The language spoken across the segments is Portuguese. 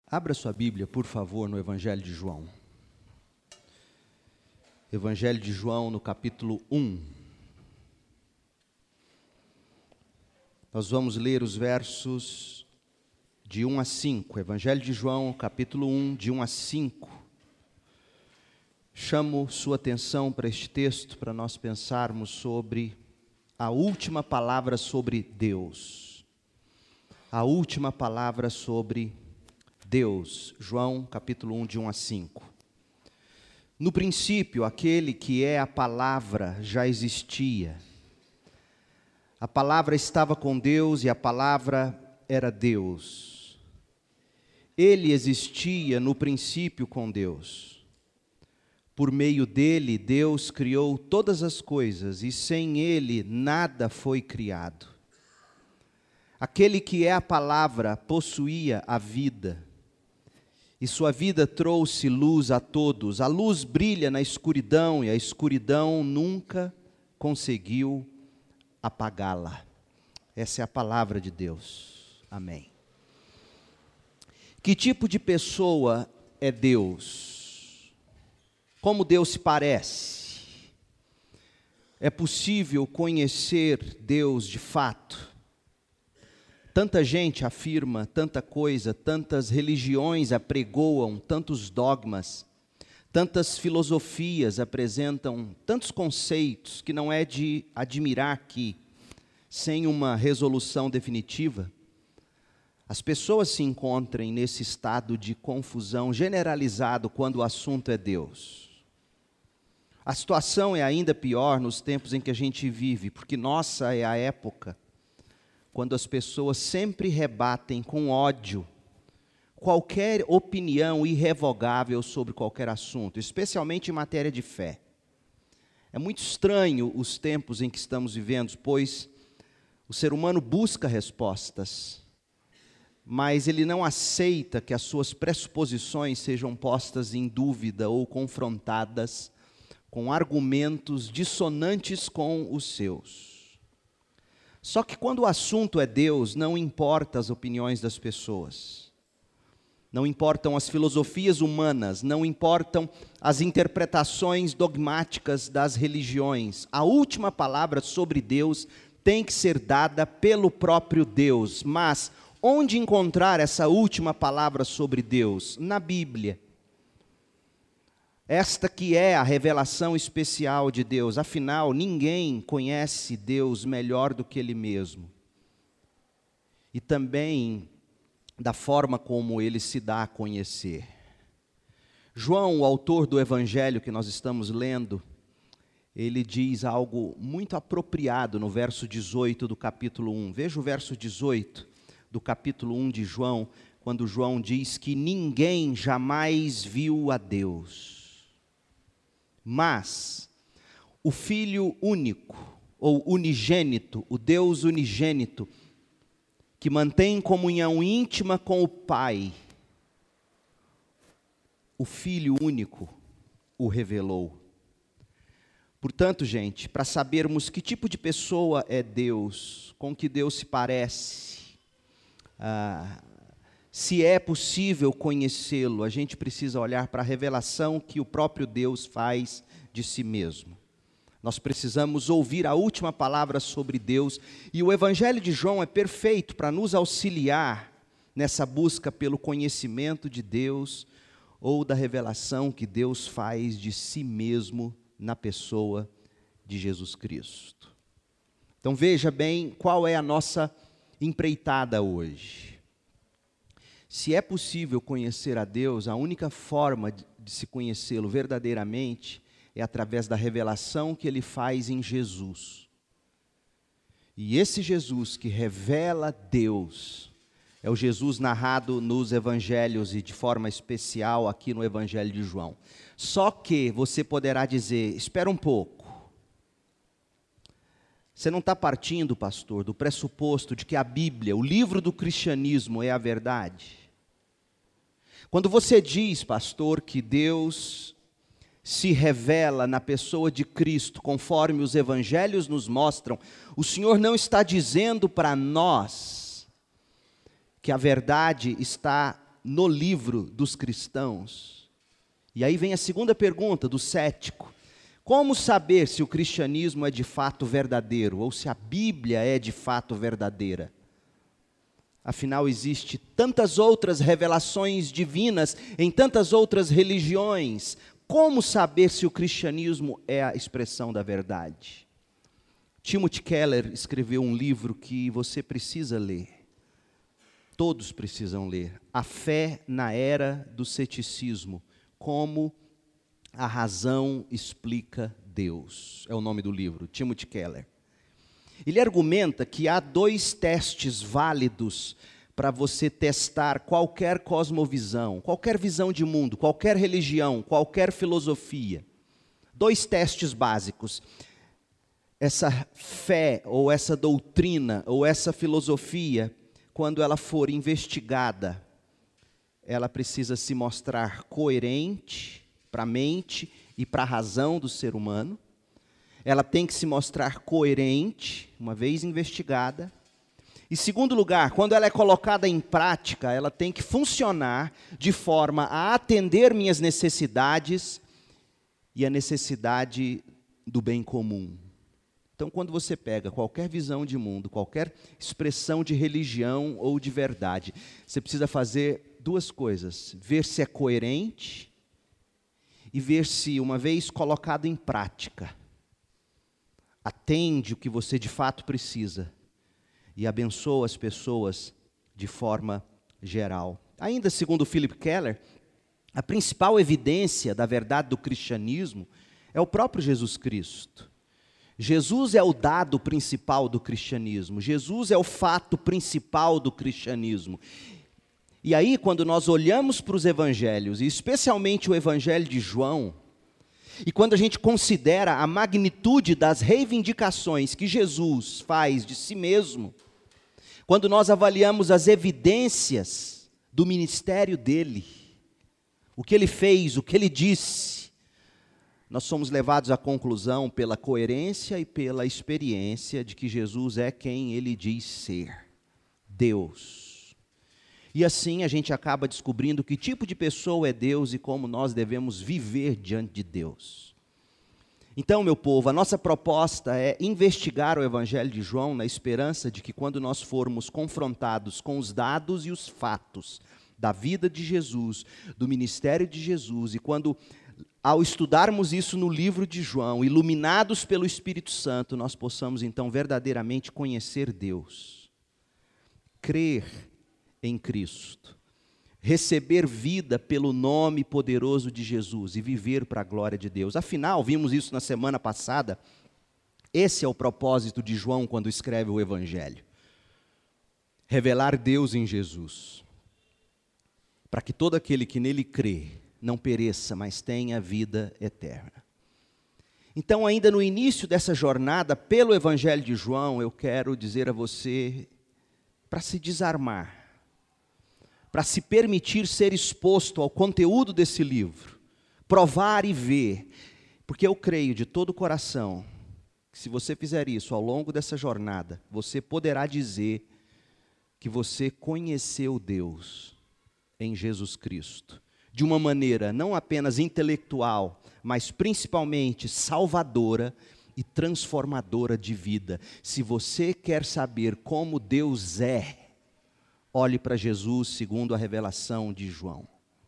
Abra sua Bíblia, por favor, no Evangelho de João. Evangelho de João, no capítulo 1. Nós vamos ler os versos de 1 a 5. Evangelho de João, capítulo 1, de 1 a 5. Chamo sua atenção para este texto, para nós pensarmos sobre a última palavra sobre Deus. A última palavra sobre Deus. João, capítulo 1, de 1 a 5. No princípio, aquele que é a palavra já existia. A palavra estava com Deus e a palavra era Deus. Ele existia no princípio com Deus. Por meio dele, Deus criou todas as coisas e sem ele nada foi criado. Aquele que é a palavra possuía a vida. E sua vida trouxe luz a todos. A luz brilha na escuridão e a escuridão nunca conseguiu apagá-la. Essa é a palavra de Deus. Amém. Que tipo de pessoa é Deus? Como Deus se parece? É possível conhecer Deus de fato? Tanta gente afirma tanta coisa, tantas religiões apregoam tantos dogmas, tantas filosofias apresentam tantos conceitos que não é de admirar que, sem uma resolução definitiva, as pessoas se encontrem nesse estado de confusão generalizado quando o assunto é Deus. A situação é ainda pior nos tempos em que a gente vive, porque nossa é a época quando as pessoas sempre rebatem com ódio qualquer opinião irrevogável sobre qualquer assunto, especialmente em matéria de fé. É muito estranho os tempos em que estamos vivendo, pois o ser humano busca respostas, mas ele não aceita que as suas pressuposições sejam postas em dúvida ou confrontadas com argumentos dissonantes com os seus. Só que quando o assunto é Deus, não importa as opiniões das pessoas, não importam as filosofias humanas, não importam as interpretações dogmáticas das religiões. A última palavra sobre Deus tem que ser dada pelo próprio Deus. Mas onde encontrar essa última palavra sobre Deus? Na Bíblia. Esta que é a revelação especial de Deus. Afinal, ninguém conhece Deus melhor do que Ele mesmo. E também da forma como Ele se dá a conhecer. João, o autor do Evangelho que nós estamos lendo, ele diz algo muito apropriado no verso 18 do capítulo 1. Veja o verso 18 do capítulo 1 de João, quando João diz que ninguém jamais viu a Deus. Mas o Filho único, ou unigênito, o Deus unigênito, que mantém comunhão íntima com o Pai, o Filho único o revelou. Portanto, gente, para sabermos que tipo de pessoa é Deus, com que Deus se parece, se é possível conhecê-lo, a gente precisa olhar para a revelação que o próprio Deus faz de si mesmo. Nós precisamos ouvir a última palavra sobre Deus, e o Evangelho de João é perfeito para nos auxiliar nessa busca pelo conhecimento de Deus, ou da revelação que Deus faz de si mesmo na pessoa de Jesus Cristo. Então veja bem qual é a nossa empreitada hoje. Se é possível conhecer a Deus, a única forma de se conhecê-lo verdadeiramente é através da revelação que Ele faz em Jesus. E esse Jesus que revela Deus é o Jesus narrado nos evangelhos e de forma especial aqui no Evangelho de João. Só que você poderá dizer, espera um pouco. Você não está partindo, pastor, do pressuposto de que a Bíblia, o livro do cristianismo, é a verdade? Quando você diz, pastor, que Deus se revela na pessoa de Cristo, conforme os evangelhos nos mostram, o Senhor não está dizendo para nós que a verdade está no livro dos cristãos. E aí vem a segunda pergunta do cético. Como saber se o cristianismo é de fato verdadeiro, ou se a Bíblia é de fato verdadeira? Afinal, existe tantas outras revelações divinas em tantas outras religiões. Como saber se o cristianismo é a expressão da verdade? Timothy Keller escreveu um livro que você precisa ler. Todos precisam ler. A Fé na Era do Ceticismo. Como a razão explica Deus. É o nome do livro, Timothy Keller. Ele argumenta que há 2 testes válidos para você testar qualquer cosmovisão, qualquer visão de mundo, qualquer religião, qualquer filosofia. 2 testes básicos. Essa fé, ou essa doutrina, ou essa filosofia, quando ela for investigada, ela precisa se mostrar coerente para a mente e para a razão do ser humano. Ela tem que se mostrar coerente, uma vez investigada. E, segundo lugar, quando ela é colocada em prática, ela tem que funcionar de forma a atender minhas necessidades e a necessidade do bem comum. Então, quando você pega qualquer visão de mundo, qualquer expressão de religião ou de verdade, você precisa fazer 2 coisas: ver se é coerente e ver se, uma vez colocado em prática, atende o que você de fato precisa e abençoa as pessoas de forma geral. Ainda segundo Philip Keller, a principal evidência da verdade do cristianismo é o próprio Jesus Cristo. Jesus é o dado principal do cristianismo. Jesus é o fato principal do cristianismo. E aí, quando nós olhamos para os evangelhos, e especialmente o evangelho de João, e quando a gente considera a magnitude das reivindicações que Jesus faz de si mesmo, quando nós avaliamos as evidências do ministério dele, o que ele fez, o que ele disse, nós somos levados à conclusão pela coerência e pela experiência de que Jesus é quem ele diz ser, Deus. E assim a gente acaba descobrindo que tipo de pessoa é Deus e como nós devemos viver diante de Deus. Então, meu povo, a nossa proposta é investigar o Evangelho de João na esperança de que quando nós formos confrontados com os dados e os fatos da vida de Jesus, do ministério de Jesus, e quando, ao estudarmos isso no livro de João, iluminados pelo Espírito Santo, nós possamos então verdadeiramente conhecer Deus, crer em Cristo, receber vida pelo nome poderoso de Jesus e viver para a glória de Deus. Afinal, vimos isso na semana passada, esse é o propósito de João quando escreve o Evangelho. Revelar Deus em Jesus, para que todo aquele que nele crê não pereça, mas tenha vida eterna. Então, ainda no início dessa jornada, pelo Evangelho de João, eu quero dizer a você, para se desarmar, para se permitir ser exposto ao conteúdo desse livro, provar e ver, porque eu creio de todo o coração, que se você fizer isso ao longo dessa jornada, você poderá dizer que você conheceu Deus em Jesus Cristo, de uma maneira não apenas intelectual, mas principalmente salvadora e transformadora de vida. Se você quer saber como Deus é, olhe para Jesus segundo a revelação de João.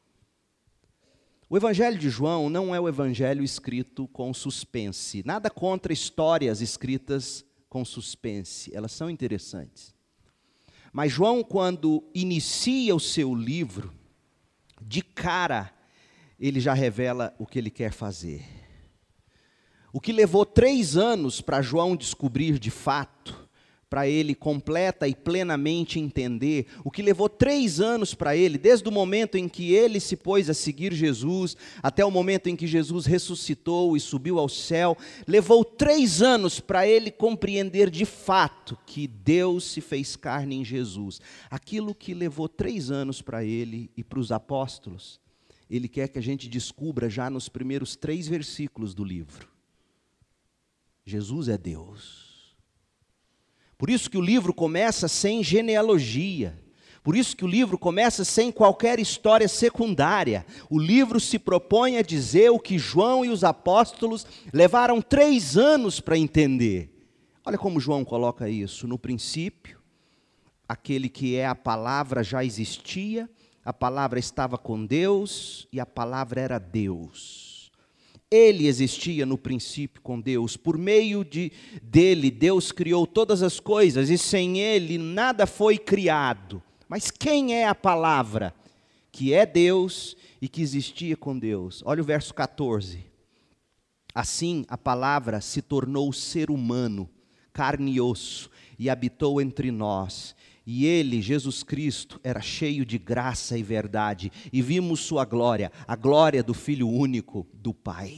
O Evangelho de João não é o Evangelho escrito com suspense. Nada contra histórias escritas com suspense, elas são interessantes. Mas João, quando inicia o seu livro, de cara, ele já revela o que ele quer fazer. O que levou 3 anos para João descobrir de fato, para ele completa e plenamente entender, o que levou 3 anos para ele, desde o momento em que ele se pôs a seguir Jesus, até o momento em que Jesus ressuscitou e subiu ao céu, levou 3 anos para ele compreender de fato que Deus se fez carne em Jesus. Aquilo que levou 3 anos para ele e para os apóstolos, ele quer que a gente descubra já nos primeiros 3 versículos do livro. Jesus é Deus. Por isso que o livro começa sem genealogia. Por isso que o livro começa sem qualquer história secundária. O livro se propõe a dizer o que João e os apóstolos levaram 3 anos para entender. Olha como João coloca isso. No princípio, aquele que é a palavra já existia, a palavra estava com Deus e a palavra era Deus. Ele existia no princípio com Deus. Por meio dele, Deus criou todas as coisas e sem ele nada foi criado. Mas quem é a palavra? Que é Deus e que existia com Deus. Olha o verso 14. Assim a palavra se tornou ser humano, carne e osso, e habitou entre nós. E ele, Jesus Cristo, era cheio de graça e verdade. E vimos sua glória, a glória do Filho único do Pai.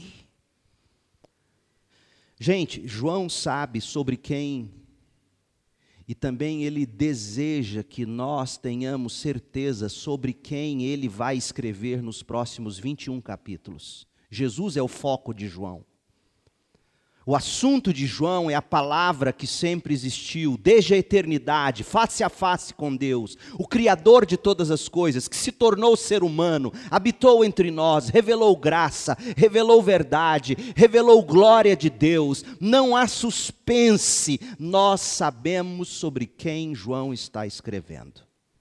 Gente, João sabe sobre quem... E também ele deseja que nós tenhamos certeza sobre quem ele vai escrever nos próximos 21 capítulos. Jesus é o foco de João. O assunto de João é a palavra que sempre existiu, desde a eternidade, face a face com Deus, o Criador de todas as coisas, que se tornou ser humano, habitou entre nós, revelou graça, revelou verdade, revelou glória de Deus. Não há suspense, nós sabemos sobre quem João está escrevendo.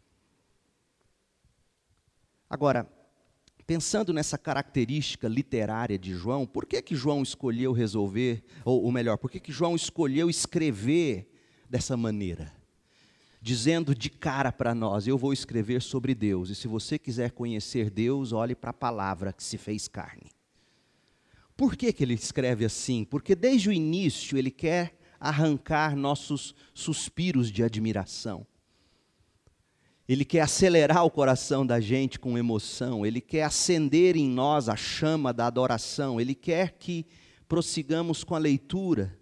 Agora, pensando nessa característica literária de João, por que que João escolheu resolver, ou melhor, por que que João escolheu escrever dessa maneira? Dizendo de cara para nós, eu vou escrever sobre Deus, e se você quiser conhecer Deus, olhe para a palavra que se fez carne. Por que que ele escreve assim? Porque desde o início ele quer arrancar nossos suspiros de admiração. Ele quer acelerar o coração da gente com emoção, ele quer acender em nós a chama da adoração, ele quer que prossigamos com a leitura,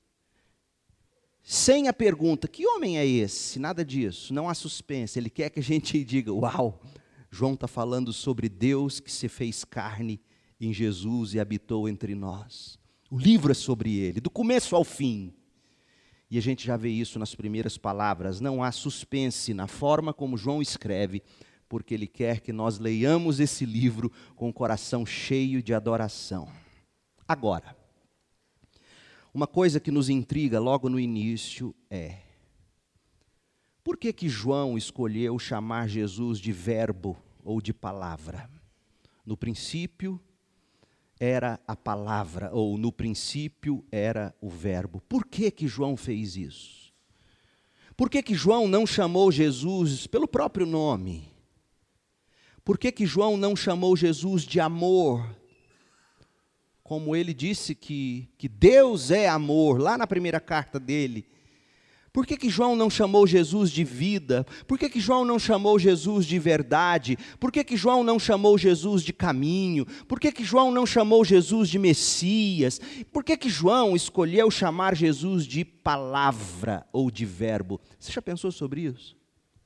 sem a pergunta, que homem é esse? Nada disso, não há suspense, ele quer que a gente diga, uau, João está falando sobre Deus que se fez carne em Jesus e habitou entre nós. O livro é sobre ele, do começo ao fim. E a gente já vê isso nas primeiras palavras, não há suspense na forma como João escreve, porque ele quer que nós leiamos esse livro com o coração cheio de adoração. Agora, uma coisa que nos intriga logo no início é, por que que João escolheu chamar Jesus de verbo ou de palavra? No princípio era a palavra, ou no princípio era o verbo. Por que que João fez isso? Por que que João não chamou Jesus pelo próprio nome? Por que que João não chamou Jesus de amor? Como ele disse que Deus é amor, lá na primeira carta dele. Por que que João não chamou Jesus de vida? Por que que João não chamou Jesus de verdade? Por que que João não chamou Jesus de caminho? Por que que João não chamou Jesus de Messias? Por que que João escolheu chamar Jesus de palavra ou de verbo? Você já pensou sobre isso?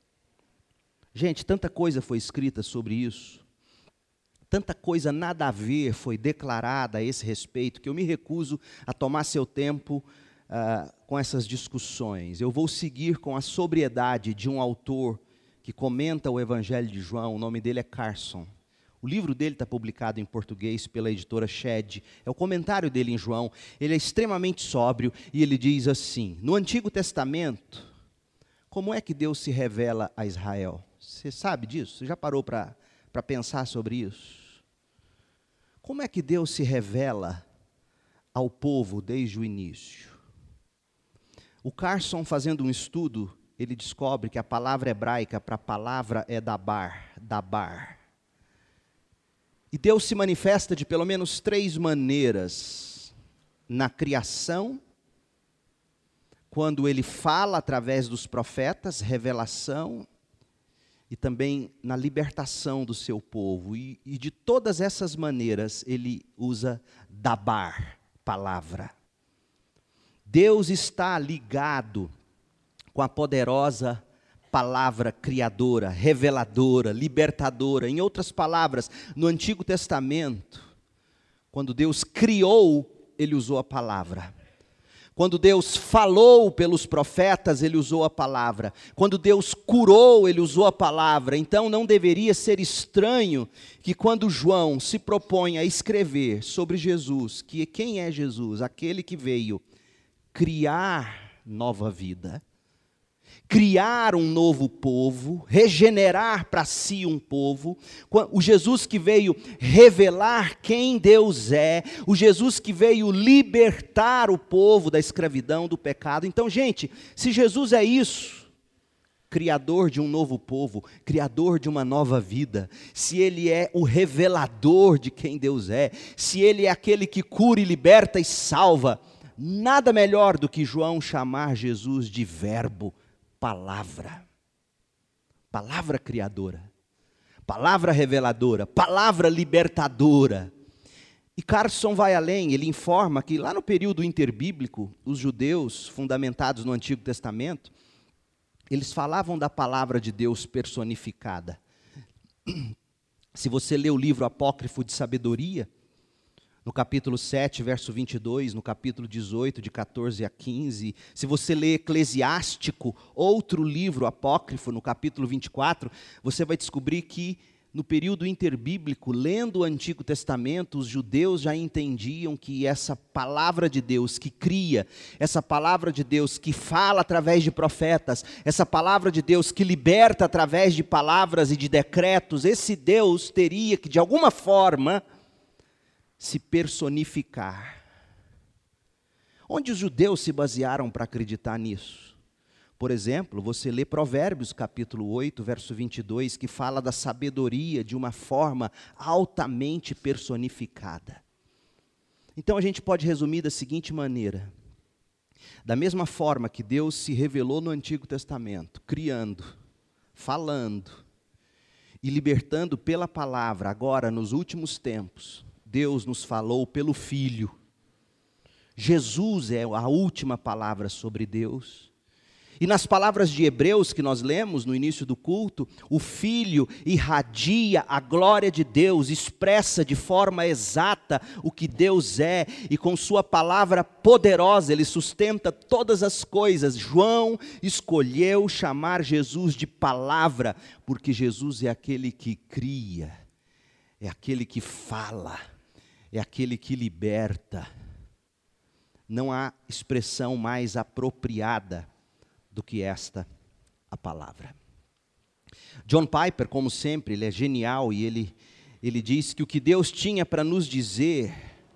Gente, tanta coisa foi escrita sobre isso. Tanta coisa nada a ver foi declarada a esse respeito, que eu me recuso a tomar seu tempo com essas discussões. Eu vou seguir com a sobriedade de um autor que comenta o Evangelho de João, o nome dele é Carson. O livro dele está publicado em português pela editora Shed, é o comentário dele em João. Ele é extremamente sóbrio e ele diz assim, no Antigo Testamento, como é que Deus se revela a Israel? Você sabe disso? Você já parou para pensar sobre isso? Como é que Deus se revela ao povo desde o início? O Carson, fazendo um estudo, ele descobre que a palavra hebraica para a palavra é dabar. E Deus se manifesta de pelo menos 3 maneiras. Na criação, quando ele fala através dos profetas, revelação, e também na libertação do seu povo. E de todas essas maneiras, ele usa dabar, palavra. Deus está ligado com a poderosa palavra criadora, reveladora, libertadora. Em outras palavras, no Antigo Testamento, quando Deus criou, ele usou a palavra. Quando Deus falou pelos profetas, ele usou a palavra. Quando Deus curou, ele usou a palavra. Então não deveria ser estranho que quando João se propõe a escrever sobre Jesus, que quem é Jesus? Aquele que veio criar nova vida, criar um novo povo, regenerar para si um povo, o Jesus que veio revelar quem Deus é, o Jesus que veio libertar o povo da escravidão, do pecado. Então, gente, se Jesus é isso, criador de um novo povo, criador de uma nova vida, se Ele é o revelador de quem Deus é, se Ele é aquele que cura e liberta e salva, nada melhor do que João chamar Jesus de verbo, palavra criadora, palavra reveladora, palavra libertadora. E Carson vai além, ele informa que lá no período interbíblico, os judeus fundamentados no Antigo Testamento, eles falavam da palavra de Deus personificada. Se você lê o livro apócrifo de sabedoria, no capítulo 7, verso 22, no capítulo 18, de 14 a 15. Se você lê Eclesiástico, outro livro apócrifo, no capítulo 24, você vai descobrir que no período interbíblico, lendo o Antigo Testamento, os judeus já entendiam que essa palavra de Deus que cria, essa palavra de Deus que fala através de profetas, essa palavra de Deus que liberta através de palavras e de decretos, esse Deus teria que, de alguma forma, se personificar. Onde os judeus se basearam para acreditar nisso? Por exemplo, você lê Provérbios capítulo 8, verso 22, que fala da sabedoria de uma forma altamente personificada. Então a gente pode resumir da seguinte maneira: da mesma forma que Deus se revelou no Antigo Testamento, criando, falando e libertando pela palavra, agora nos últimos tempos, Deus nos falou pelo Filho. Jesus é a última palavra sobre Deus. E nas palavras de Hebreus que nós lemos no início do culto, o Filho irradia a glória de Deus, expressa de forma exata o que Deus é, e com sua palavra poderosa ele sustenta todas as coisas. João escolheu chamar Jesus de palavra, porque Jesus é aquele que cria, é aquele que fala, é aquele que liberta. Não há expressão mais apropriada do que esta, a palavra. John Piper, como sempre, ele é genial e ele diz que o que Deus tinha para nos dizer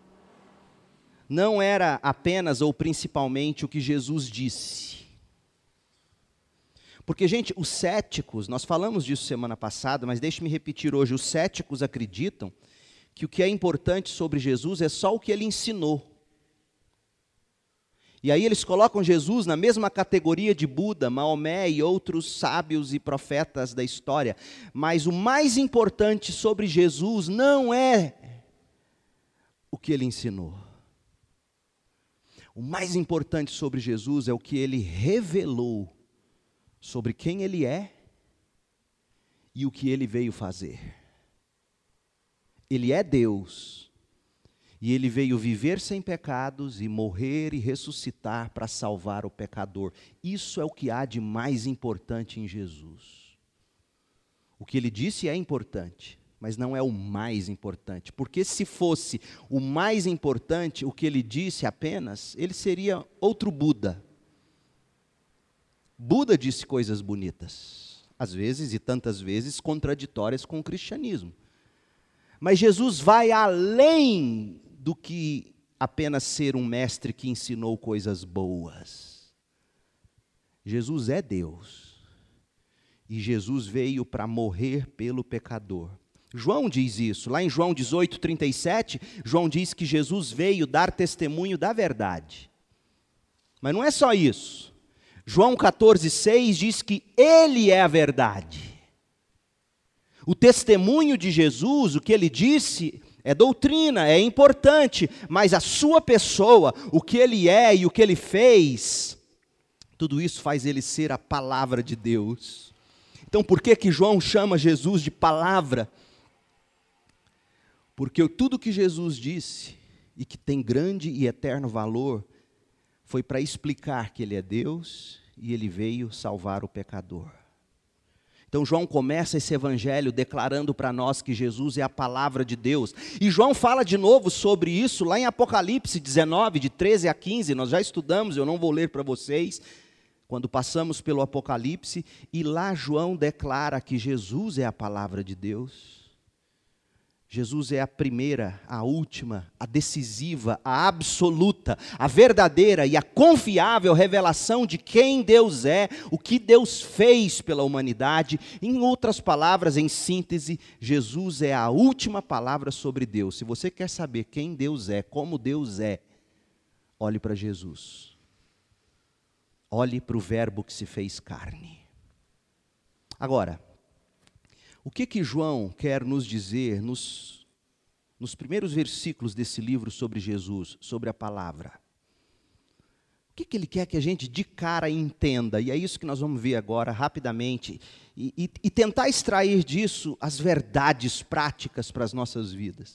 não era apenas ou principalmente o que Jesus disse. Porque, gente, os céticos, nós falamos disso semana passada, mas deixe-me repetir hoje, os céticos acreditam que o que é importante sobre Jesus é só o que ele ensinou. E aí eles colocam Jesus na mesma categoria de Buda, Maomé e outros sábios e profetas da história. Mas o mais importante sobre Jesus não é o que ele ensinou. O mais importante sobre Jesus é o que ele revelou sobre quem ele é e o que ele veio fazer. Ele é Deus. E ele veio viver sem pecados e morrer e ressuscitar para salvar o pecador. Isso é o que há de mais importante em Jesus. O que ele disse é importante, mas não é o mais importante. Porque se fosse o mais importante, o que ele disse apenas, ele seria outro Buda. Buda disse coisas bonitas, às vezes e tantas vezes contraditórias com o cristianismo. Mas Jesus vai além do que apenas ser um mestre que ensinou coisas boas. Jesus é Deus. E Jesus veio para morrer pelo pecador. João diz isso. Lá em João 18, 37, João diz que Jesus veio dar testemunho da verdade. Mas não é só isso. João 14, 6 diz que Ele é a verdade. O testemunho de Jesus, o que Ele disse, é doutrina, é importante, mas a sua pessoa, o que ele é e o que ele fez, tudo isso faz ele ser a palavra de Deus. Então por que João chama Jesus de palavra? Porque tudo que Jesus disse, e que tem grande e eterno valor, foi para explicar que Ele é Deus e Ele veio salvar o pecador. Então João começa esse evangelho declarando para nós que Jesus é a palavra de Deus. E João fala de novo sobre isso lá em Apocalipse 19, de 13 a 15. Nós já estudamos, eu não vou ler para vocês, quando passamos pelo Apocalipse. E lá João declara que Jesus é a palavra de Deus. Jesus é a primeira, a última, a decisiva, a absoluta, a verdadeira e a confiável revelação de quem Deus é, o que Deus fez pela humanidade. Em outras palavras, em síntese, Jesus é a última palavra sobre Deus. Se você quer saber quem Deus é, como Deus é, olhe para Jesus. Olhe para o Verbo que se fez carne. Agora, o que João quer nos dizer nos primeiros versículos desse livro sobre Jesus, sobre a palavra? O que ele quer que a gente de cara entenda? E é isso que nós vamos ver agora rapidamente e tentar extrair disso as verdades práticas para as nossas vidas.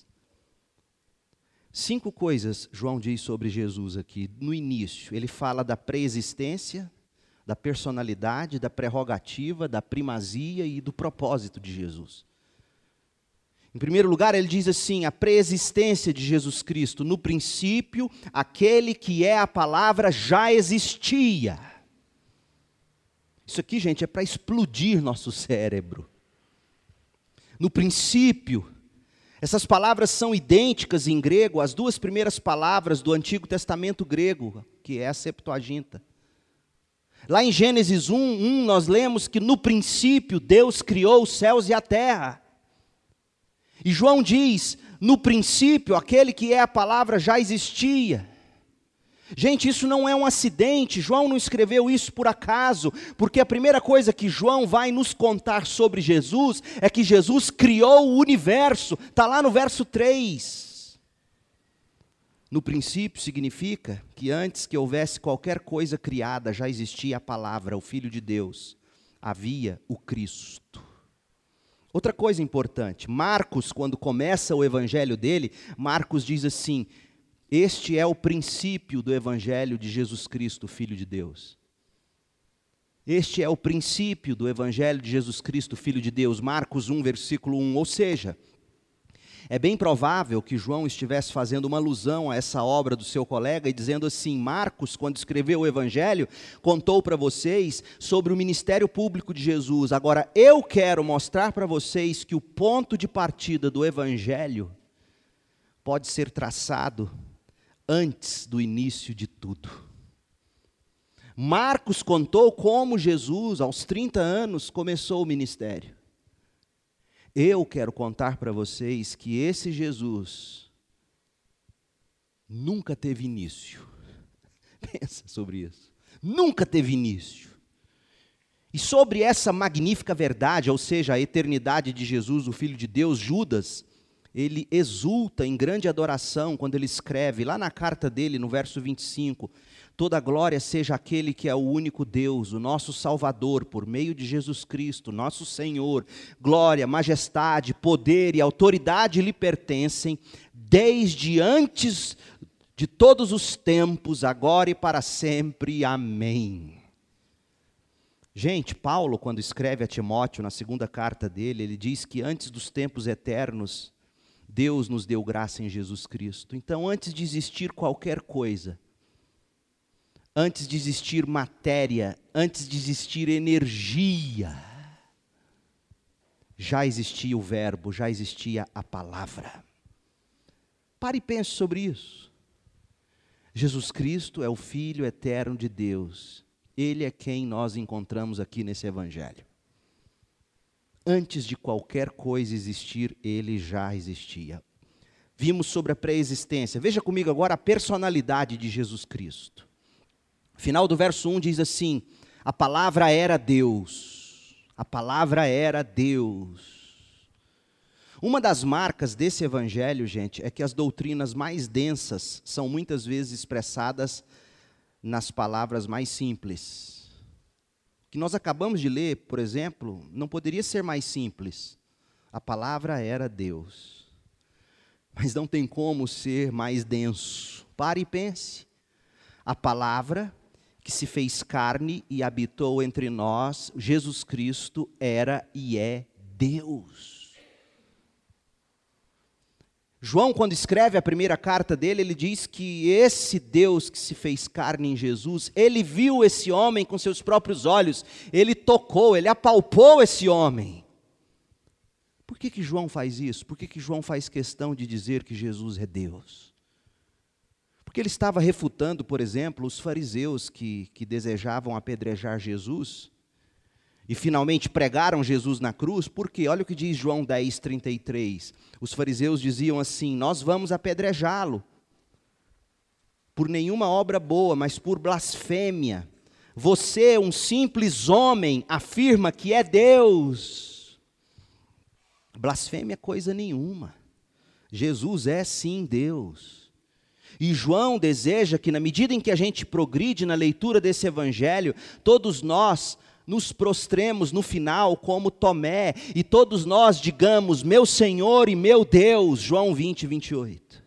5 coisas João diz sobre Jesus aqui. No início, ele fala da pré-existência, da personalidade, da prerrogativa, da primazia e do propósito de Jesus. Em primeiro lugar, ele diz assim, a pré-existência de Jesus Cristo. No princípio, aquele que é a palavra já existia. Isso aqui, gente, é para explodir nosso cérebro. No princípio, essas palavras são idênticas em grego às 2 primeiras palavras do Antigo Testamento grego, que é a Septuaginta. Lá em Gênesis 1, nós lemos que no princípio Deus criou os céus e a terra. E João diz, no princípio, aquele que é a palavra já existia. Gente, isso não é um acidente, João não escreveu isso por acaso, porque a primeira coisa que João vai nos contar sobre Jesus é que Jesus criou o universo, está lá no verso 3. No princípio significa que antes que houvesse qualquer coisa criada, já existia a palavra, o Filho de Deus, havia o Cristo. Outra coisa importante, Marcos, quando começa o evangelho dele, Marcos diz assim, este é o princípio do evangelho de Jesus Cristo, Filho de Deus. Este é o princípio do evangelho de Jesus Cristo, Filho de Deus, Marcos 1, versículo 1, ou seja, é bem provável que João estivesse fazendo uma alusão a essa obra do seu colega e dizendo assim, Marcos, quando escreveu o Evangelho, contou para vocês sobre o ministério público de Jesus. Agora, eu quero mostrar para vocês que o ponto de partida do Evangelho pode ser traçado antes do início de tudo. Marcos contou como Jesus, aos 30 anos, começou o ministério. Eu quero contar para vocês que esse Jesus nunca teve início. Pensa sobre isso. Nunca teve início. E sobre essa magnífica verdade, ou seja, a eternidade de Jesus, o Filho de Deus, Judas, ele exulta em grande adoração quando ele escreve, lá na carta dele, no verso 25, toda glória seja aquele que é o único Deus, o nosso Salvador, por meio de Jesus Cristo, nosso Senhor. Glória, majestade, poder e autoridade lhe pertencem, desde antes de todos os tempos, agora e para sempre. Amém. Gente, Paulo, quando escreve a Timóteo, na segunda carta dele, ele diz que antes dos tempos eternos, Deus nos deu graça em Jesus Cristo. Então, antes de existir qualquer coisa, antes de existir matéria, antes de existir energia, já existia o verbo, já existia a palavra. Pare e pense sobre isso. Jesus Cristo é o Filho eterno de Deus. Ele é quem nós encontramos aqui nesse evangelho. Antes de qualquer coisa existir, ele já existia. Vimos sobre a pré-existência. Veja comigo agora a personalidade de Jesus Cristo. Final do verso 1 diz assim, a palavra era Deus. A palavra era Deus. Uma das marcas desse evangelho, gente, é que as doutrinas mais densas são muitas vezes expressadas nas palavras mais simples. O que nós acabamos de ler, por exemplo, não poderia ser mais simples. A palavra era Deus. Mas não tem como ser mais denso. Pare e pense. A palavra que se fez carne e habitou entre nós, Jesus Cristo era e é Deus. João, quando escreve a primeira carta dele, ele diz que esse Deus que se fez carne em Jesus, ele viu esse homem com seus próprios olhos, ele tocou, ele apalpou esse homem. Por que João faz isso? Por que João faz questão de dizer que Jesus é Deus? Porque ele estava refutando, por exemplo, os fariseus que desejavam apedrejar Jesus e finalmente pregaram Jesus na cruz. Porque olha o que diz João 10:33. Os fariseus diziam assim: nós vamos apedrejá-lo por nenhuma obra boa, mas por blasfêmia. Você, um simples homem, afirma que é Deus. Blasfêmia é coisa nenhuma. Jesus é sim Deus. E João deseja que, na medida em que a gente progride na leitura desse evangelho, todos nós nos prostremos no final como Tomé, e todos nós digamos: meu Senhor e meu Deus, João 20:28.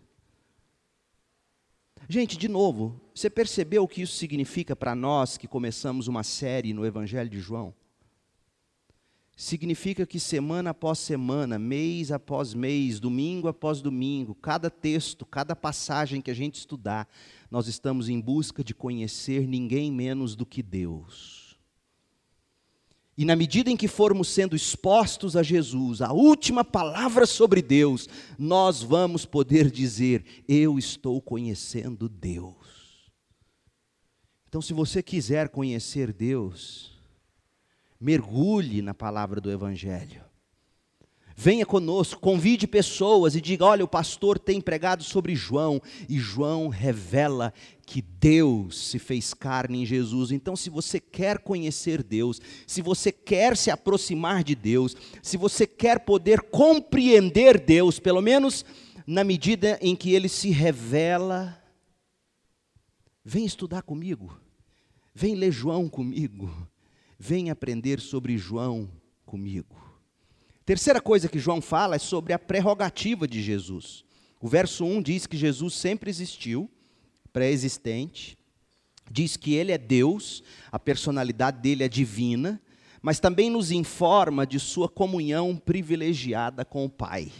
Gente, de novo, você percebeu o que isso significa para nós que começamos uma série no Evangelho de João? Significa que semana após semana, mês após mês, domingo após domingo, cada texto, cada passagem que a gente estudar, nós estamos em busca de conhecer ninguém menos do que Deus. E na medida em que formos sendo expostos a Jesus, a última palavra sobre Deus, nós vamos poder dizer: eu estou conhecendo Deus. Então, se você quiser conhecer Deus, mergulhe na palavra do Evangelho. Venha conosco, convide pessoas e diga: olha, o pastor tem pregado sobre João, e João revela que Deus se fez carne em Jesus. Então, se você quer conhecer Deus, se você quer se aproximar de Deus, se você quer poder compreender Deus, pelo menos na medida em que Ele se revela, vem estudar comigo, vem ler João comigo, vem aprender sobre João comigo. Terceira coisa que João fala é sobre a prerrogativa de Jesus. O verso 1 diz que Jesus sempre existiu, pré-existente. Diz que Ele é Deus, a personalidade dele é divina, mas também nos informa de sua comunhão privilegiada com o Pai.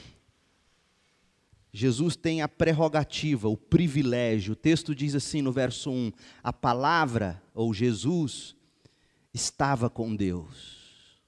Jesus tem a prerrogativa, o privilégio. O texto diz assim no verso 1, a palavra, ou Jesus, estava com Deus.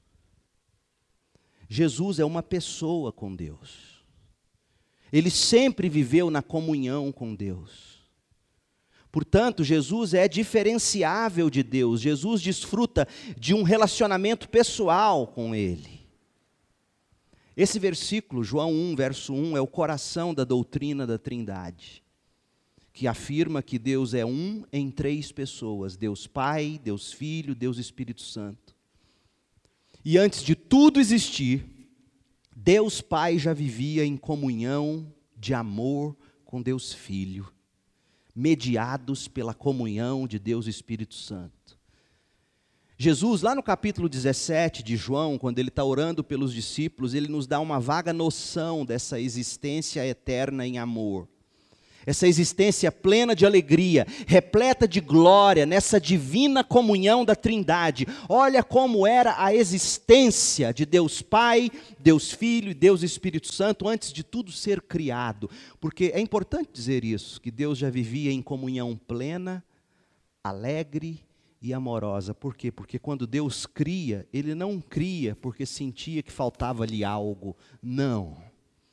Jesus é uma pessoa com Deus. Ele sempre viveu na comunhão com Deus. Portanto, Jesus é diferenciável de Deus. Jesus desfruta de um relacionamento pessoal com Ele. Esse versículo, João 1, verso 1, é o coração da doutrina da Trindade, que afirma que Deus é um em três pessoas: Deus Pai, Deus Filho, Deus Espírito Santo. E antes de tudo existir, Deus Pai já vivia em comunhão de amor com Deus Filho, mediados pela comunhão de Deus Espírito Santo. Jesus, lá no capítulo 17 de João, quando ele está orando pelos discípulos, ele nos dá uma vaga noção dessa existência eterna em amor. Essa existência plena de alegria, repleta de glória, nessa divina comunhão da Trindade. Olha como era a existência de Deus Pai, Deus Filho e Deus Espírito Santo antes de tudo ser criado. Porque é importante dizer isso, que Deus já vivia em comunhão plena, alegre e amorosa. Por quê? Porque quando Deus cria, Ele não cria porque sentia que faltava-lhe algo. Não.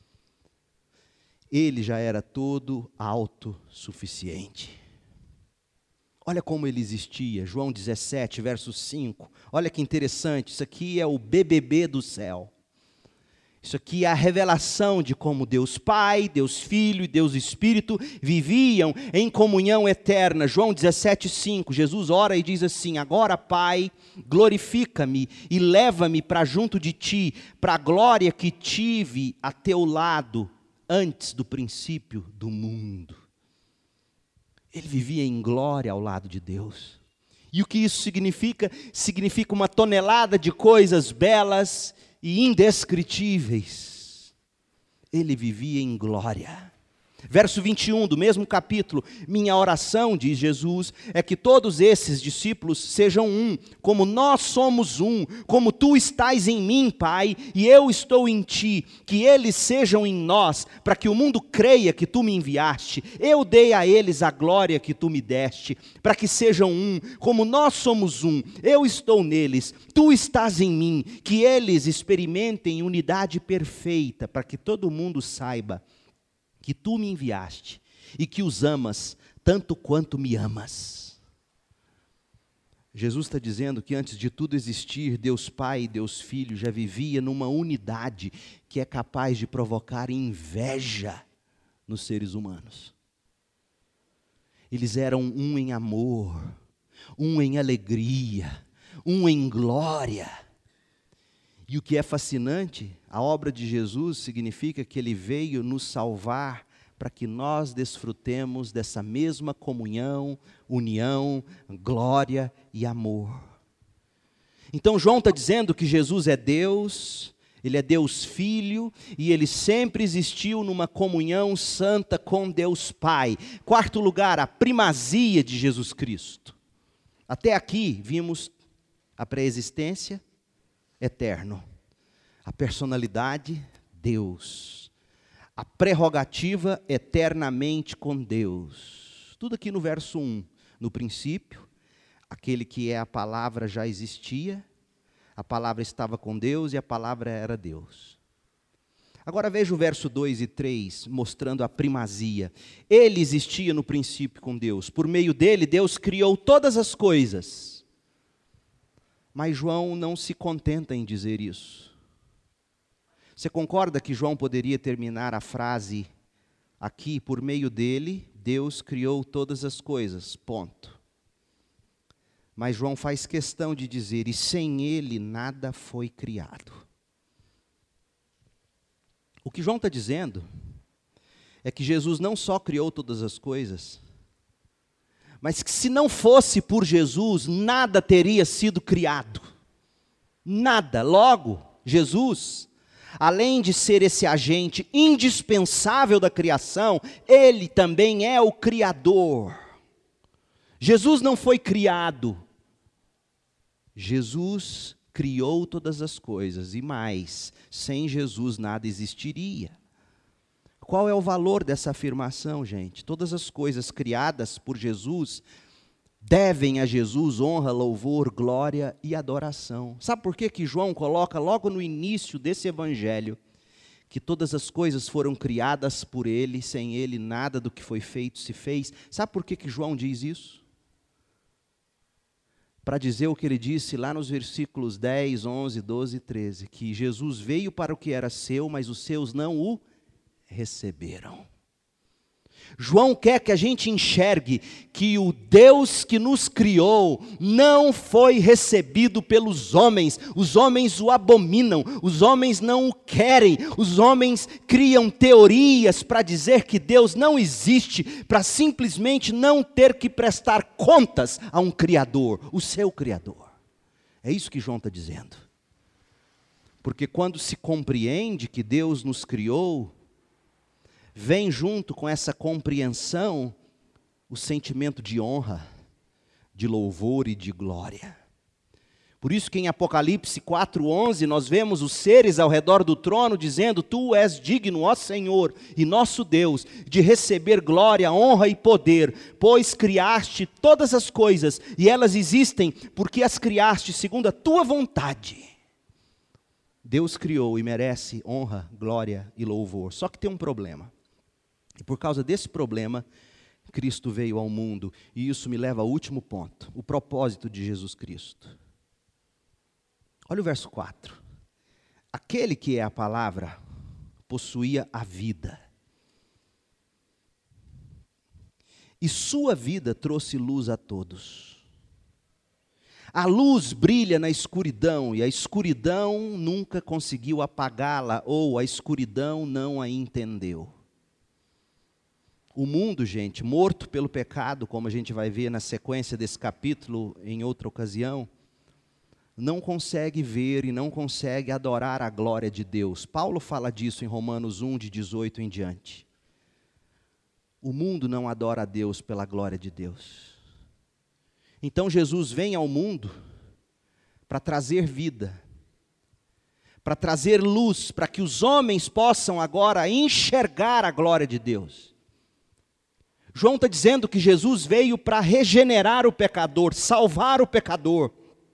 Ele já era todo autossuficiente. Olha como ele existia. João 17, verso 5. Olha que interessante, isso aqui é o BBB do céu. Isso aqui é a revelação de como Deus Pai, Deus Filho e Deus Espírito viviam em comunhão eterna. João 17, 5. Jesus ora e diz assim: agora, Pai, glorifica-me e leva-me para junto de Ti, para a glória que tive a Teu lado antes do princípio do mundo. Ele vivia em glória ao lado de Deus. E o que isso significa? Significa uma tonelada de coisas belas e indescritíveis. Ele vivia em glória. Verso 21 do mesmo capítulo: minha oração, diz Jesus, é que todos esses discípulos sejam um, como nós somos um, como tu estás em mim, Pai, e eu estou em ti, que eles sejam em nós, para que o mundo creia que tu me enviaste. Eu dei a eles a glória que tu me deste, para que sejam um, como nós somos um, eu estou neles, tu estás em mim, que eles experimentem unidade perfeita, para que todo mundo saiba que tu me enviaste e que os amas tanto quanto me amas. Jesus está dizendo que antes de tudo existir, Deus Pai e Deus Filho já vivia numa unidade que é capaz de provocar inveja nos seres humanos. Eles eram um em amor, um em alegria, um em glória. E o que é fascinante, a obra de Jesus significa que Ele veio nos salvar para que nós desfrutemos dessa mesma comunhão, união, glória e amor. Então João está dizendo que Jesus é Deus, Ele é Deus Filho, e Ele sempre existiu numa comunhão santa com Deus Pai. Quarto lugar, a primazia de Jesus Cristo. Até aqui vimos a pré-existência, eterno. A personalidade, Deus. A prerrogativa, eternamente com Deus. Tudo aqui no verso 1. No princípio, aquele que é a palavra já existia, a palavra estava com Deus e a palavra era Deus. Agora veja o verso 2 e 3, mostrando a primazia. Ele existia no princípio com Deus. Por meio dele, Deus criou todas as coisas. Mas João não se contenta em dizer isso. Você concorda que João poderia terminar a frase aqui, por meio dele, Deus criou todas as coisas, ponto. Mas João faz questão de dizer, e sem ele nada foi criado. O que João está dizendo é que Jesus não só criou todas as coisas, mas que se não fosse por Jesus, nada teria sido criado. Nada. Logo, Jesus, além de ser esse agente indispensável da criação, Ele também é o Criador. Jesus não foi criado. Jesus criou todas as coisas, e mais, sem Jesus nada existiria. Qual é o valor dessa afirmação, gente? Todas as coisas criadas por Jesus devem a Jesus honra, louvor, glória e adoração. Sabe por que João coloca logo no início desse evangelho que todas as coisas foram criadas por Ele, sem Ele nada do que foi feito se fez? Sabe por que João diz isso? Para dizer o que ele disse lá nos versículos 10, 11, 12 e 13, que Jesus veio para o que era seu, mas os seus não o receberam. João quer que a gente enxergue que o Deus que nos criou não foi recebido pelos homens. Os homens o abominam, os homens não o querem, os homens criam teorias para dizer que Deus não existe, para simplesmente não ter que prestar contas a um Criador, o seu Criador. É isso que João está dizendo. Porque quando se compreende que Deus nos criou, vem junto com essa compreensão o sentimento de honra, de louvor e de glória. Por isso que em Apocalipse 4:11 nós vemos os seres ao redor do trono dizendo: Tu és digno, ó Senhor e nosso Deus, de receber glória, honra e poder, pois criaste todas as coisas e elas existem porque as criaste segundo a tua vontade. Deus criou e merece honra, glória e louvor. Só que tem um problema. E por causa desse problema, Cristo veio ao mundo. E isso me leva ao último ponto, o propósito de Jesus Cristo. Olha o verso 4. Aquele que é a palavra possuía a vida. E sua vida trouxe luz a todos. A luz brilha na escuridão, e a escuridão nunca conseguiu apagá-la, ou a escuridão não a entendeu. O mundo, gente, morto pelo pecado, como a gente vai ver na sequência desse capítulo em outra ocasião, não consegue ver e não consegue adorar a glória de Deus. Paulo fala disso em Romanos 1, de 18 em diante. O mundo não adora a Deus pela glória de Deus. Então Jesus vem ao mundo para trazer vida, para trazer luz, para que os homens possam agora enxergar a glória de Deus. João está dizendo que Jesus veio para regenerar o pecador, salvar o pecador.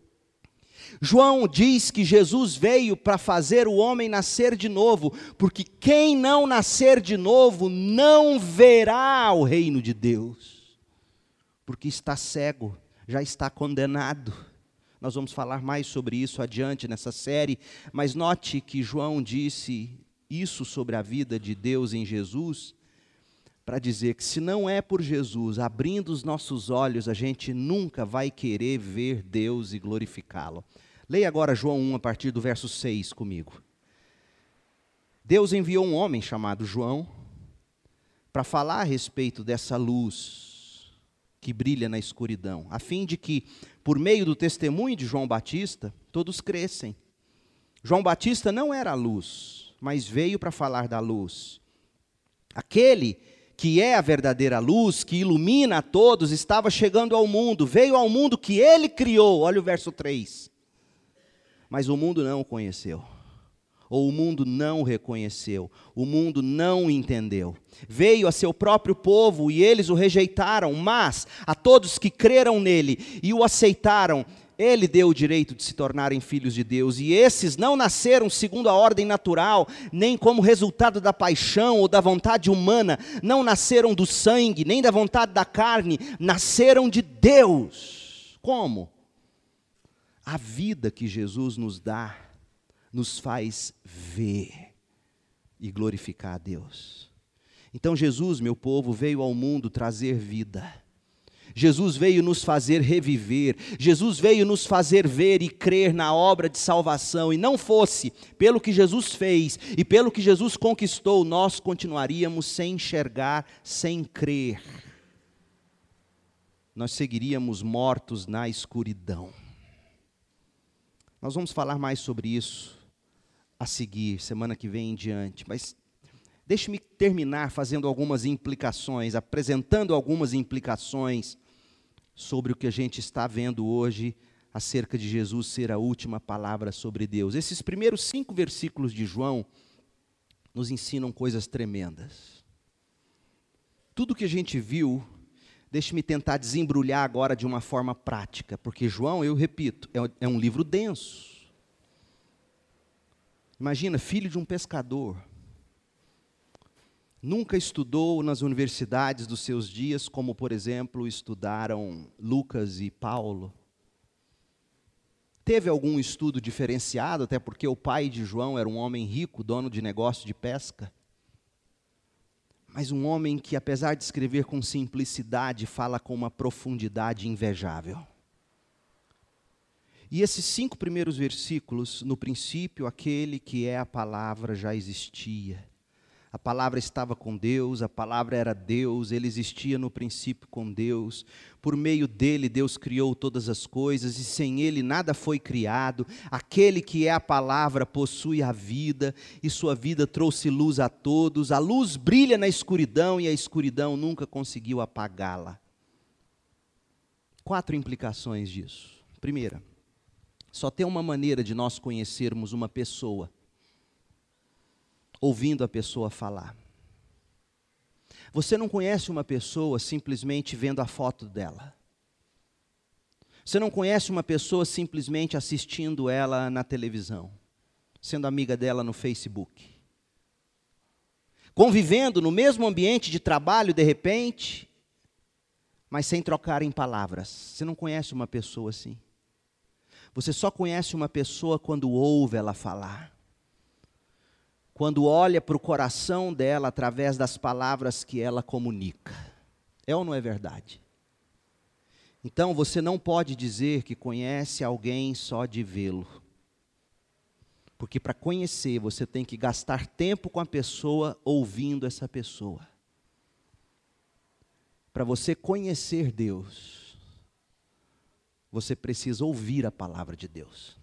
João diz que Jesus veio para fazer o homem nascer de novo, porque quem não nascer de novo não verá o reino de Deus, porque está cego, já está condenado. Nós vamos falar mais sobre isso adiante nessa série, mas note que João disse isso sobre a vida de Deus em Jesus, para dizer que se não é por Jesus abrindo os nossos olhos, a gente nunca vai querer ver Deus e glorificá-lo. Leia agora João 1, a partir do verso 6 comigo. Deus enviou um homem chamado João para falar a respeito dessa luz que brilha na escuridão, a fim de que, por meio do testemunho de João Batista, todos crescem. João Batista não era a luz, mas veio para falar da luz. Aquele que é a verdadeira luz, que ilumina a todos, estava chegando ao mundo, veio ao mundo que ele criou, olha o verso 3. Mas o mundo não o conheceu, ou o mundo não o reconheceu, o mundo não o entendeu. Veio a seu próprio povo e eles o rejeitaram, mas a todos que creram nele e o aceitaram, ele deu o direito de se tornarem filhos de Deus. E esses não nasceram segundo a ordem natural, nem como resultado da paixão ou da vontade humana, não nasceram do sangue, nem da vontade da carne, nasceram de Deus. Como? A vida que Jesus nos dá, nos faz ver e glorificar a Deus. Então Jesus, meu povo, veio ao mundo trazer vida. Jesus veio nos fazer reviver. Jesus veio nos fazer ver e crer na obra de salvação. E não fosse pelo que Jesus fez e pelo que Jesus conquistou, nós continuaríamos sem enxergar, sem crer. Nós seguiríamos mortos na escuridão. Nós vamos falar mais sobre isso a seguir, semana que vem em diante, mas deixe-me terminar fazendo algumas implicações, apresentando algumas implicações sobre o que a gente está vendo hoje acerca de Jesus ser a última palavra sobre Deus. Esses primeiros 5 versículos de João nos ensinam coisas tremendas. Tudo que a gente viu, deixe-me tentar desembrulhar agora de uma forma prática, porque João, eu repito, é um livro denso. Imagina, filho de um pescador, nunca estudou nas universidades dos seus dias, como, por exemplo, estudaram Lucas e Paulo. Teve algum estudo diferenciado, até porque o pai de João era um homem rico, dono de negócio de pesca. Mas um homem que, apesar de escrever com simplicidade, fala com uma profundidade invejável. E esses 5 primeiros versículos, no princípio, aquele que é a palavra já existia. A palavra estava com Deus, a palavra era Deus, ele existia no princípio com Deus. Por meio dele, Deus criou todas as coisas, e sem ele nada foi criado. Aquele que é a palavra possui a vida, e sua vida trouxe luz a todos. A luz brilha na escuridão, e a escuridão nunca conseguiu apagá-la. 4 implicações disso. Primeira, só tem uma maneira de nós conhecermos uma pessoa: ouvindo a pessoa falar. Você não conhece uma pessoa simplesmente vendo a foto dela. Você não conhece uma pessoa simplesmente assistindo ela na televisão, sendo amiga dela no Facebook, convivendo no mesmo ambiente de trabalho de repente, mas sem trocarem palavras. Você não conhece uma pessoa assim. Você só conhece uma pessoa quando ouve ela falar. Quando olha para o coração dela através das palavras que ela comunica. É ou não é verdade? Então você não pode dizer que conhece alguém só de vê-lo. Porque para conhecer você tem que gastar tempo com a pessoa, ouvindo essa pessoa. Para você conhecer Deus, você precisa ouvir a palavra de Deus.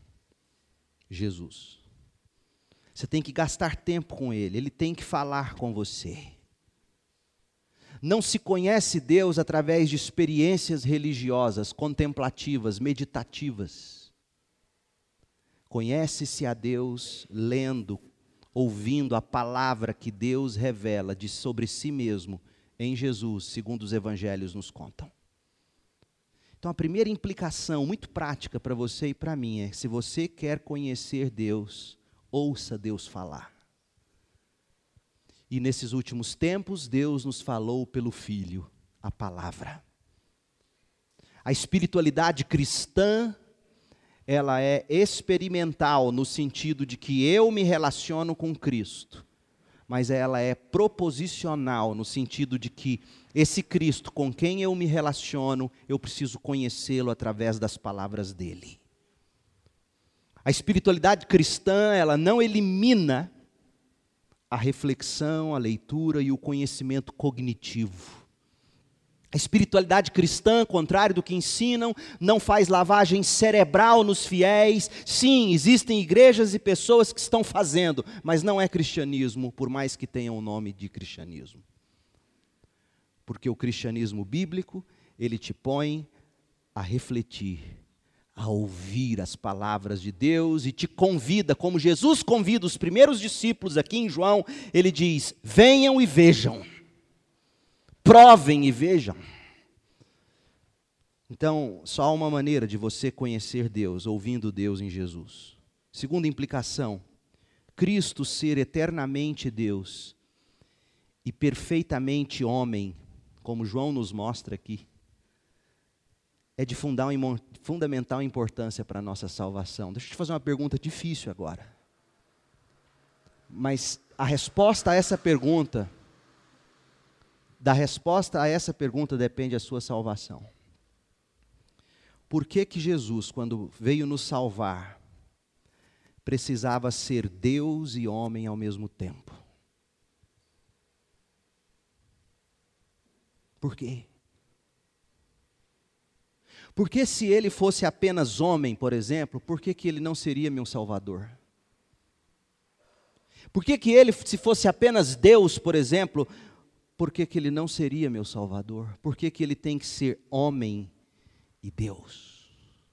Jesus. Você tem que gastar tempo com Ele, Ele tem que falar com você. Não se conhece Deus através de experiências religiosas, contemplativas, meditativas. Conhece-se a Deus lendo, ouvindo a palavra que Deus revela sobre si mesmo em Jesus, segundo os evangelhos nos contam. Então a primeira implicação muito prática para você e para mim é: se você quer conhecer Deus, ouça Deus falar. E nesses últimos tempos, Deus nos falou pelo Filho, a palavra. A espiritualidade cristã, ela é experimental no sentido de que eu me relaciono com Cristo, mas ela é proposicional no sentido de que esse Cristo com quem eu me relaciono, eu preciso conhecê-lo através das palavras dele. A espiritualidade cristã, ela não elimina a reflexão, a leitura e o conhecimento cognitivo. A espiritualidade cristã, contrário do que ensinam, não faz lavagem cerebral nos fiéis. Sim, existem igrejas e pessoas que estão fazendo, mas não é cristianismo, por mais que tenham o nome de cristianismo. Porque o cristianismo bíblico, ele te põe a refletir, a ouvir as palavras de Deus e te convida, como Jesus convida os primeiros discípulos aqui em João, ele diz: venham e vejam, provem e vejam. Então, só há uma maneira de você conhecer Deus, ouvindo Deus em Jesus. Segunda implicação, Cristo ser eternamente Deus e perfeitamente homem, como João nos mostra aqui, é de fundamental importância para a nossa salvação. Deixa eu te fazer uma pergunta difícil agora. Mas a resposta a essa pergunta, da resposta a essa pergunta depende a sua salvação. Por que que Jesus, quando veio nos salvar, precisava ser Deus e homem ao mesmo tempo? Por quê? Porque se ele fosse apenas homem, por exemplo, por que que ele não seria meu Salvador? Por que que ele, se fosse apenas Deus, por exemplo, por que que ele não seria meu Salvador? Por que que ele tem que ser homem e Deus?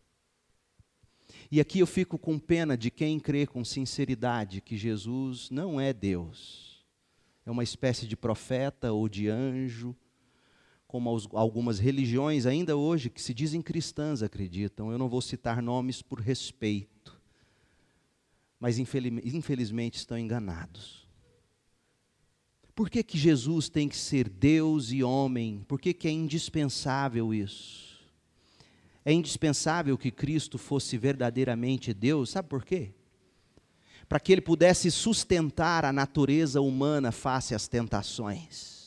E aqui eu fico com pena de quem crê com sinceridade que Jesus não é Deus. É uma espécie de profeta ou de anjo, como algumas religiões ainda hoje, que se dizem cristãs, acreditam. Eu não vou citar nomes por respeito, mas infelizmente estão enganados. Por que que Jesus tem que ser Deus e homem? Por que que é indispensável isso? É indispensável que Cristo fosse verdadeiramente Deus, sabe por quê? Para que ele pudesse sustentar a natureza humana face às tentações.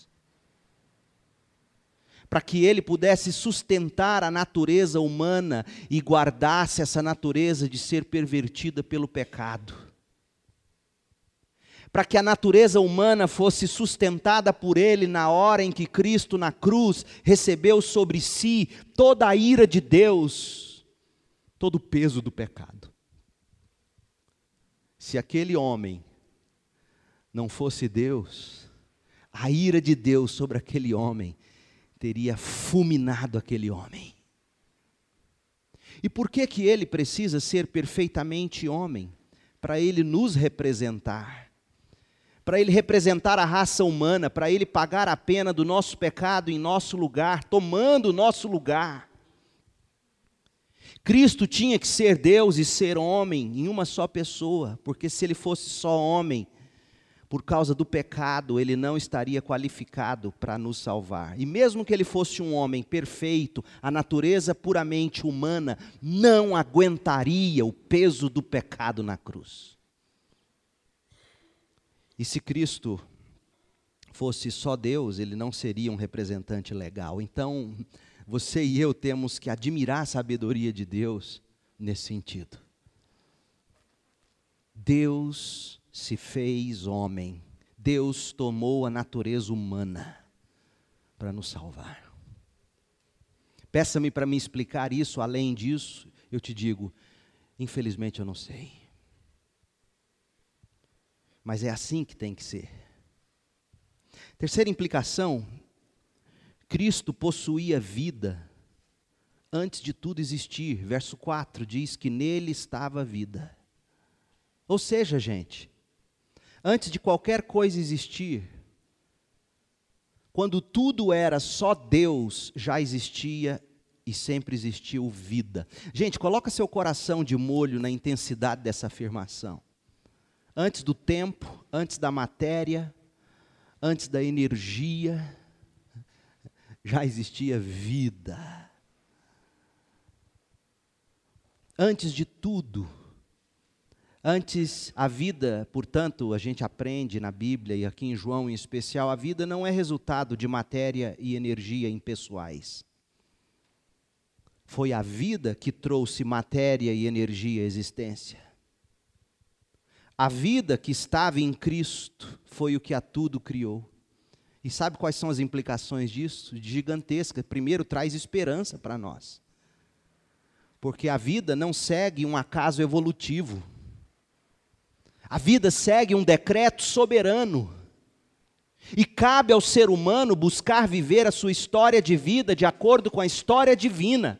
Para que ele pudesse sustentar a natureza humana e guardasse essa natureza de ser pervertida pelo pecado. Para que a natureza humana fosse sustentada por ele na hora em que Cristo na cruz recebeu sobre si toda a ira de Deus, todo o peso do pecado. Se aquele homem não fosse Deus, a ira de Deus sobre aquele homem teria fulminado aquele homem. E por que que ele precisa ser perfeitamente homem? Para ele nos representar, para ele representar a raça humana, para ele pagar a pena do nosso pecado em nosso lugar, tomando o nosso lugar. Cristo tinha que ser Deus e ser homem em uma só pessoa, porque se ele fosse só homem, por causa do pecado, ele não estaria qualificado para nos salvar. E mesmo que ele fosse um homem perfeito, a natureza puramente humana não aguentaria o peso do pecado na cruz. E se Cristo fosse só Deus, ele não seria um representante legal. Então, você e eu temos que admirar a sabedoria de Deus nesse sentido. Deus se fez homem. Deus tomou a natureza humana para nos salvar. Peça-me para me explicar isso, além disso, eu te digo, infelizmente eu não sei. Mas é assim que tem que ser. Terceira implicação, Cristo possuía vida antes de tudo existir. Verso 4 diz que nele estava a vida. Ou seja, gente, antes de qualquer coisa existir, quando tudo era só Deus, já existia e sempre existiu vida. Gente, coloca seu coração de molho na intensidade dessa afirmação. Antes do tempo, antes da matéria, antes da energia, já existia vida. Antes de tudo, antes a vida, portanto, a gente aprende na Bíblia e aqui em João em especial, a vida não é resultado de matéria e energia impessoais. Foi a vida que trouxe matéria e energia à existência. A vida que estava em Cristo foi o que a tudo criou. E sabe quais são as implicações disso? Gigantescas. Primeiro, traz esperança para nós. Porque a vida não segue um acaso evolutivo. A vida segue um decreto soberano. E cabe ao ser humano buscar viver a sua história de vida de acordo com a história divina.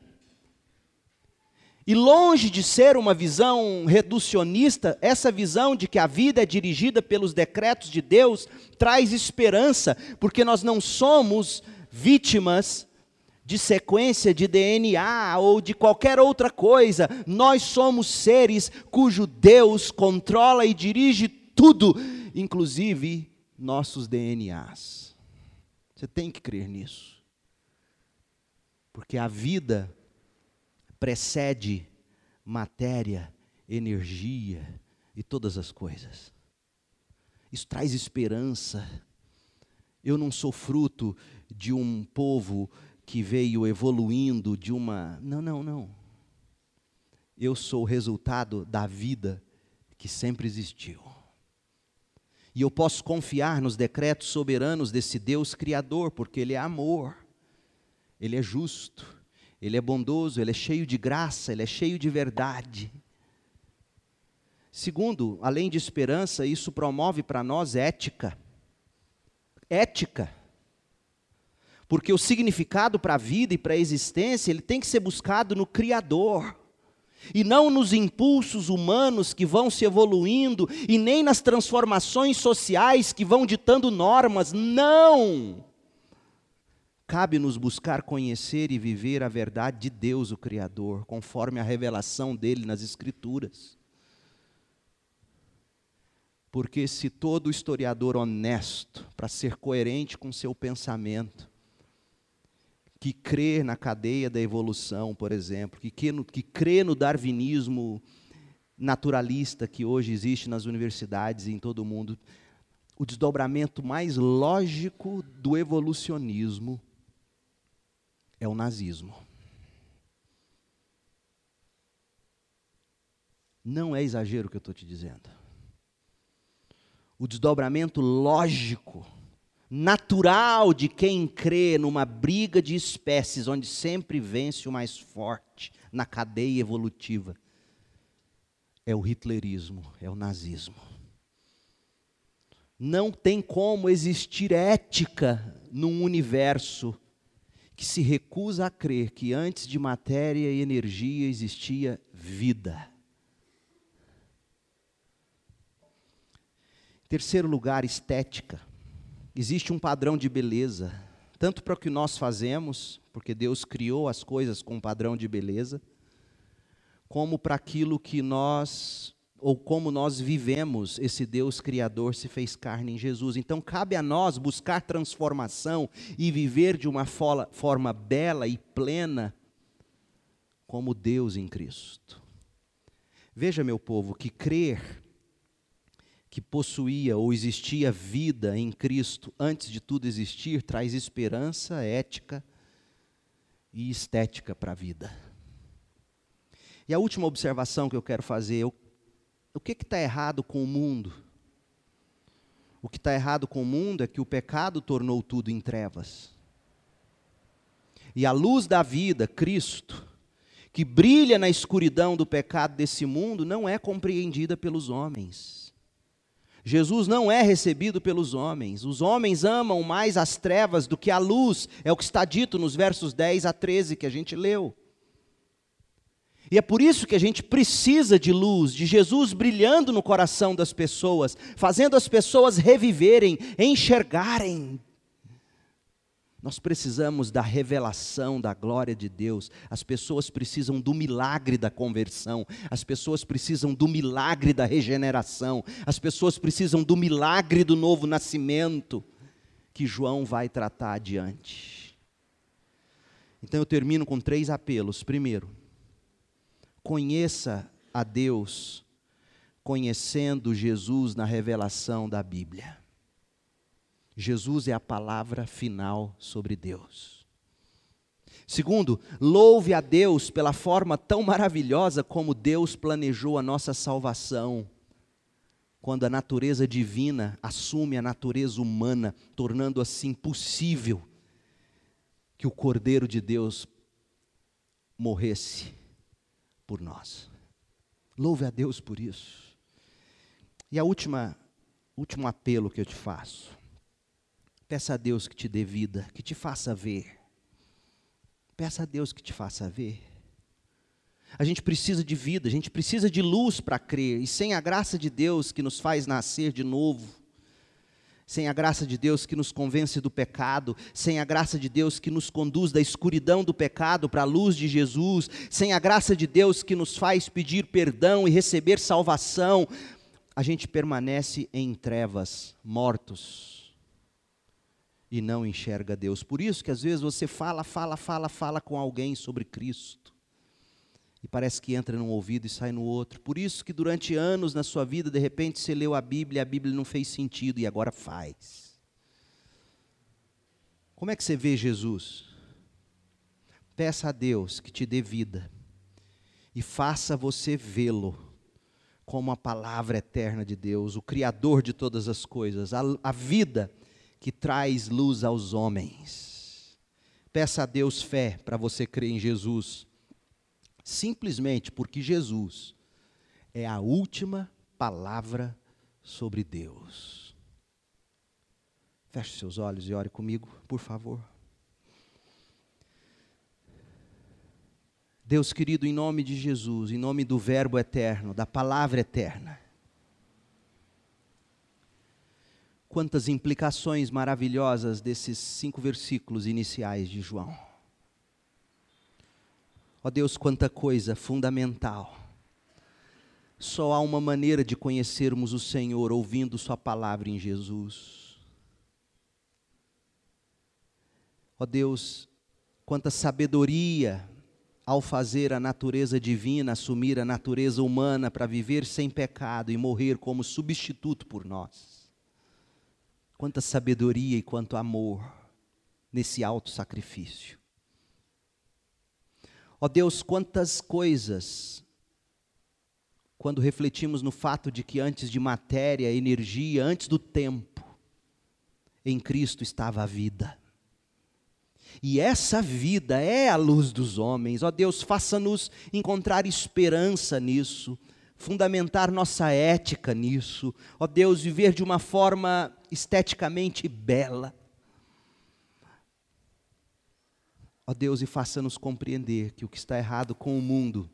E longe de ser uma visão reducionista, essa visão de que a vida é dirigida pelos decretos de Deus traz esperança, porque nós não somos vítimas de sequência de DNA ou de qualquer outra coisa. Nós somos seres cujo Deus controla e dirige tudo, inclusive nossos DNAs. Você tem que crer nisso. Porque a vida precede matéria, energia e todas as coisas. Isso traz esperança. Eu não sou fruto de um povo que veio evoluindo de uma... Não. Eu sou o resultado da vida que sempre existiu. E eu posso confiar nos decretos soberanos desse Deus Criador, porque Ele é amor, Ele é justo, Ele é bondoso, Ele é cheio de graça, Ele é cheio de verdade. Segundo, além de esperança, isso promove para nós ética. Ética. Porque o significado para a vida e para a existência, ele tem que ser buscado no Criador. E não nos impulsos humanos que vão se evoluindo, e nem nas transformações sociais que vão ditando normas. Não! Cabe-nos buscar conhecer e viver a verdade de Deus, o Criador, conforme a revelação dele nas Escrituras. Porque se todo historiador honesto, para ser coerente com seu pensamento, que crê na cadeia da evolução, por exemplo, que crê no darwinismo naturalista que hoje existe nas universidades e em todo o mundo, o desdobramento mais lógico do evolucionismo é o nazismo. Não é exagero o que eu estou te dizendo. O desdobramento lógico, natural de quem crê numa briga de espécies, onde sempre vence o mais forte na cadeia evolutiva, é o hitlerismo, é o nazismo. Não tem como existir ética num universo que se recusa a crer que antes de matéria e energia existia vida. Em terceiro lugar, estética. Existe um padrão de beleza, tanto para o que nós fazemos, porque Deus criou as coisas com um padrão de beleza, como para aquilo que nós, ou como nós vivemos, esse Deus Criador se fez carne em Jesus. Então cabe a nós buscar transformação e viver de uma forma bela e plena, como Deus em Cristo. Veja, meu povo, que crer que possuía ou existia vida em Cristo antes de tudo existir, traz esperança, ética e estética para a vida. E a última observação que eu quero fazer, o que está errado com o mundo? O que está errado com o mundo é que o pecado tornou tudo em trevas. E a luz da vida, Cristo, que brilha na escuridão do pecado desse mundo, não é compreendida pelos homens. Jesus não é recebido pelos homens. Os homens amam mais as trevas do que a luz. É o que está dito nos versos 10 a 13 que a gente leu. E é por isso que a gente precisa de luz, de Jesus brilhando no coração das pessoas, fazendo as pessoas reviverem, enxergarem. Nós precisamos da revelação da glória de Deus. As pessoas precisam do milagre da conversão. As pessoas precisam do milagre da regeneração. As pessoas precisam do milagre do novo nascimento, que João vai tratar adiante. Então eu termino com 3 apelos. Primeiro, conheça a Deus conhecendo Jesus na revelação da Bíblia. Jesus é a palavra final sobre Deus. Segundo, louve a Deus pela forma tão maravilhosa como Deus planejou a nossa salvação, quando a natureza divina assume a natureza humana, tornando assim possível que o Cordeiro de Deus morresse por nós. Louve a Deus por isso. E o último apelo que eu te faço. Peça a Deus que te dê vida, que te faça ver. Peça a Deus que te faça ver. A gente precisa de vida, a gente precisa de luz para crer. E sem a graça de Deus que nos faz nascer de novo, sem a graça de Deus que nos convence do pecado, sem a graça de Deus que nos conduz da escuridão do pecado para a luz de Jesus, sem a graça de Deus que nos faz pedir perdão e receber salvação, a gente permanece em trevas, mortos, e não enxerga Deus. Por isso que às vezes você fala com alguém sobre Cristo, e parece que entra num ouvido e sai no outro. Por isso que durante anos na sua vida, de repente você leu a Bíblia não fez sentido, e agora faz. Como é que você vê Jesus? Peça a Deus que te dê vida, e faça você vê-lo como a palavra eterna de Deus, o Criador de todas as coisas, a vida que traz luz aos homens. Peça a Deus fé para você crer em Jesus, simplesmente porque Jesus é a última palavra sobre Deus. Feche seus olhos e ore comigo, por favor. Deus querido, em nome de Jesus, em nome do Verbo eterno, da palavra eterna, quantas implicações maravilhosas desses 5 versículos iniciais de João. Ó Deus, quanta coisa fundamental. Só há uma maneira de conhecermos o Senhor, ouvindo sua palavra em Jesus. Ó Deus, quanta sabedoria ao fazer a natureza divina assumir a natureza humana para viver sem pecado e morrer como substituto por nós. Quanta sabedoria e quanto amor nesse alto sacrifício. Ó Deus, quantas coisas, quando refletimos no fato de que antes de matéria, energia, antes do tempo, em Cristo estava a vida. E essa vida é a luz dos homens. Ó Deus, faça-nos encontrar esperança nisso, fundamentar nossa ética nisso. Ó Deus, viver de uma forma esteticamente bela. Ó Deus, e faça-nos compreender que o que está errado com o mundo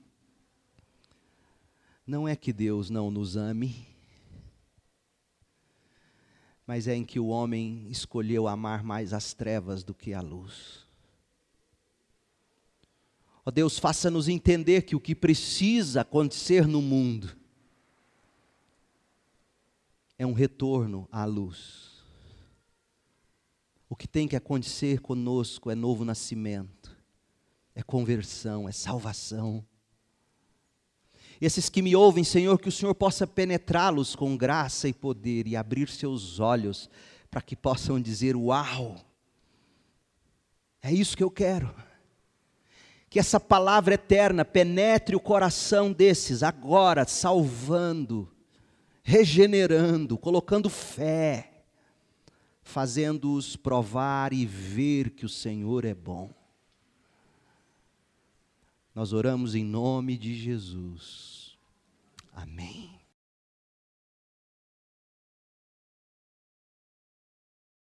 não é que Deus não nos ame, mas é em que o homem escolheu amar mais as trevas do que a luz. Ó Deus, faça-nos entender que o que precisa acontecer no mundo é um retorno à luz. O que tem que acontecer conosco é novo nascimento, é conversão, é salvação. Esses que me ouvem, Senhor, que o Senhor possa penetrá-los com graça e poder e abrir seus olhos para que possam dizer: uau, é isso que eu quero. Que essa palavra eterna penetre o coração desses agora, salvando, regenerando, colocando fé, fazendo-os provar e ver que o Senhor é bom. Nós oramos em nome de Jesus. Amém.